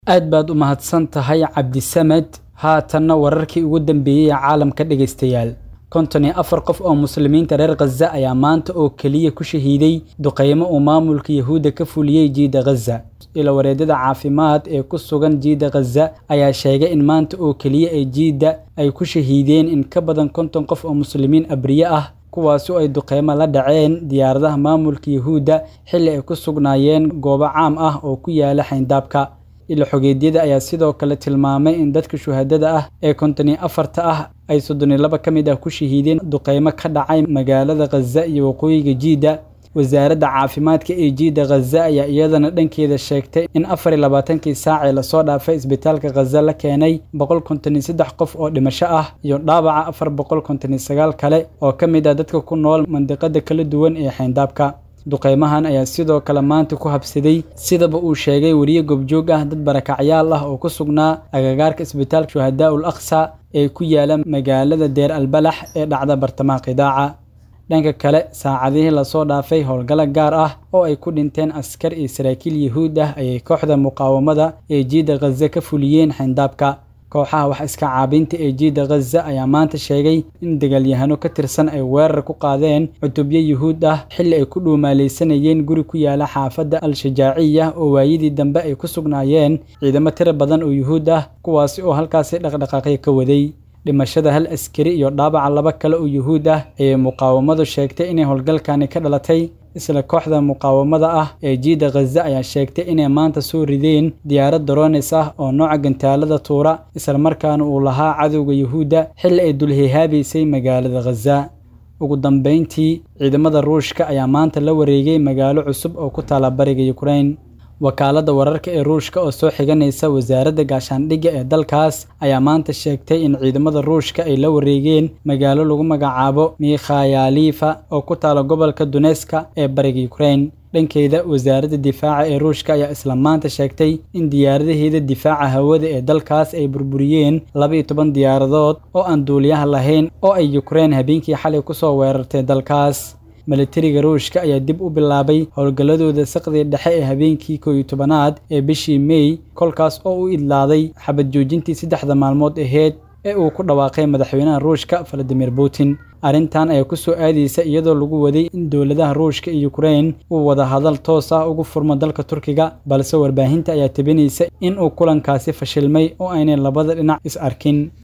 aad baad u mahadsan tahay Cabdisamed. haatanna wararkii ugu dambeeyay caalamka dhageystayaal. 54 qof oo muslimiinta reer Gaza ayaa maanta oo kaliya ku shahiiday duqeymo uu maamulka Yahuuda ka fuliyay jiida Gaza. ila wareedada caafimaad ee ku sugan jiida Gaza ayaa sheegay in maanta oo kaliya ay jiida ay ku shahiideen in ka badan 50 qof oo muslimiin abriye ah kuwaas oo ay duqeymo la dhaceen diyaaradaha maamulka Yahuuda xilli ay ku sugnaayeen goobo caam ah oo ku yaala xayndaabka. ila xogeedyada ayaa sidoo kale tilmaamay in dadka shuhadada ah ee 54 ah ay 32 ka mid ah ku shahiideen duqeymo ka dhacay magaalada Gaza iyo waqooyiga jiida. wasaaradda caafimaadka ee jiida Gaza ayaa iyadana dhankeeda sheegtay in 24 saac la soo dhaafay isbitaalka Gaza la keenay 153 qof oo dhimasho ah iyo dhaawaca 459 kale oo ka mid ah dadka ku nool mandiqada kala duwan ee xayndaabka. duqeymahan ayaa sidoo kale maanta ku habsaday sidaba uu sheegay wariye gobjoog ah dad barakacyaal ah oo ku sugnaa agagaarka isbitaalka Shuhadaa ul-Aqsa ee ku yaala magaalada Deir al-Balax ee dhacda bartamaha qidaaca. dhanka kale saacadihii la soo dhaafay howlgalo gaar ah oo ay ku dhinteen askar iyo saraakiil Yahuud ah ayay kooxda muqaawamada ee jiida Gaza ka fuliyeen xayndaabka. kooxaha wax iska caabinta ee jiida Gaza ayaa maanta sheegay in dagaalyahano ka tirsan ay weerar ku qaadeen cutubyo Yahuud ah xilli ay ku dhuumaaleysanayeen guri ku yaala xaafadda al-Shajaaciyah oo waayidii dambe ay ku sugnaayeen ciidamo tiro badan oo Yahuud ah kuwaasi oo halkaasi dhaqdhaqaaqyo ka waday. dhimashada hal askari iyo dhaawaca 2 kale oo Yahuud ah ayay muqaawamadu sheegtay inay howlgalkani ka dhalatay. isla kooxda muqaawamada ah ee jiida Gaza ayaa sheegtay inay maanta soo rideen diyaarad drones ah oo nooca gantaalada tuura isla markaana uu lahaa cadowga Yahuuda xilli ay dulhihaabaysay magaalada Gaza. ugu dambeyntii ciidamada Ruushka ayaa maanta la wareegay magaalo cusub oo ku taala bariga Ukraine. wakaaladda wararka ee Ruushka oo soo xiganaysa wasaaradda gaashaandhigga ee dalkaas ayaa maanta sheegtay in ciidamada Ruushka ay la wareegeen magaalo lagu magacaabo Mikhaayalifa oo ku taala gobolka Donetsk ee bariga Ukraine. dhankeeda wasaaradda difaaca ee Ruushka ayaa isla maanta sheegtay in diyaaradaheeda difaaca hawada ee dalkaas ay burburiyeen 12 diyaaradood oo aan duuliyaha lahayn oo ay Ukraine habeenkii xalay ku soo weerartay dalkaas. militariga Ruushka ayaa dib u bilaabay howlgaladooda saqdii dhexe ee habeenkii 11aad ee bishii May kolkaas oo uu idlaaday xabad joojintii 3 maalmood aheyd ee uu ku dhawaaqay madaxweynaha Ruushka Vladimir Putin. arrintan ayaa ku soo aadaysa iyadoo lagu waday in dowladaha Ruushka iyo Ukraine uu wada hadal toos ah ugu furmo dalka Turkiga balse warbaahinta ayaa tabinaysa in uu kulankaasi fashilmay oo aanay labada dhinac is arkin.